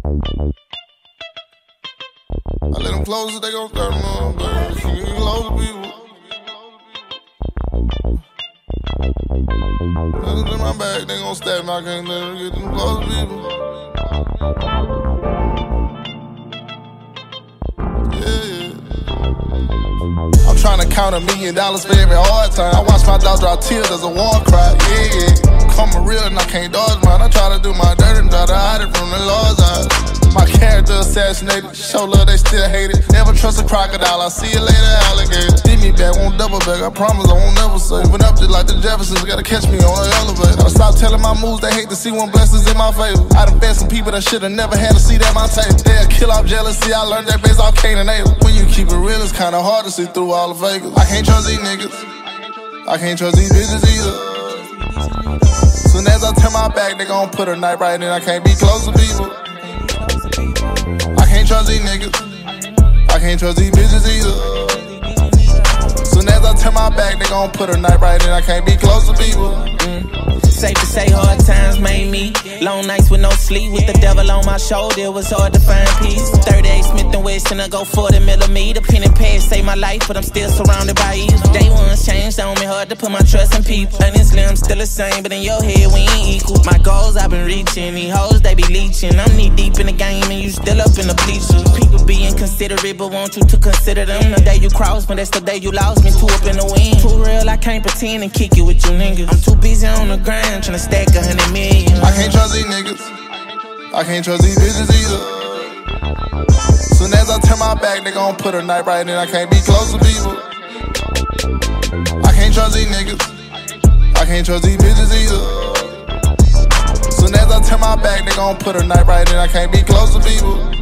I let them close it, they gon' start them on, but you ain't close to people. Niggas in my bag, they gon' stab me, I can't let them get them close to people. I'm tryna count $1 million for every hard time. I watch my dog drop tears as a war cry. Come real and I can't dodge mine. I try to do my dirt and try to hide it from the Lord's eyes. My character assassinated, show love they still hate it. Never trust a crocodile, I see you later, alligator. Give me back, won't double back, I promise I won't never say. Went up just like the Jeffersons, gotta catch me on the elevator. I stop telling my moves, they hate to see when blessings in my favor. I done fed some people that should've never had a seat at my table. They'll kill off jealousy, I learned that based off Cain and Abel. When you keep it real, it's kinda hard to see through all the fakers. I can't trust these niggas, I can't trust these bitches either. Soon as I turn my back, they gon' put a knife right in. I can't be close to people. I can't trust these niggas, I can't trust these bitches either. Soon as I turn my back, they gon' put a knife right in. I can't be close to people. Safe to say hard times made me. Long nights with no sleep, with the devil on my shoulder, it was hard to find peace. 38 Smith & Wesson, I go 40mm. Pen and pad saved my life, but I'm still surrounded by evil. Day one's changed on me, hard to put my trust in people. Honestly, I'm still the same, but in your head we ain't equal. My goals I've been reaching, these hoes they be leeching. I'm knee deep in the game and you still up in the bleachers. People be inconsiderate, but want you to consider them. The day you cross me, that's the day you lost me. Too up in the wind, too real, I can't pretend and kick it with you niggas. I'm too busy on the grind, tryna stack 100 million. I can't trust these niggas, I can't trust these bitches either. Soon as I turn my back, they gon' put a knife right in. I can't be close to people. I can't trust these niggas, I can't trust these bitches either. Soon as I turn my back, they gon' put a knife right in. I can't be close to people.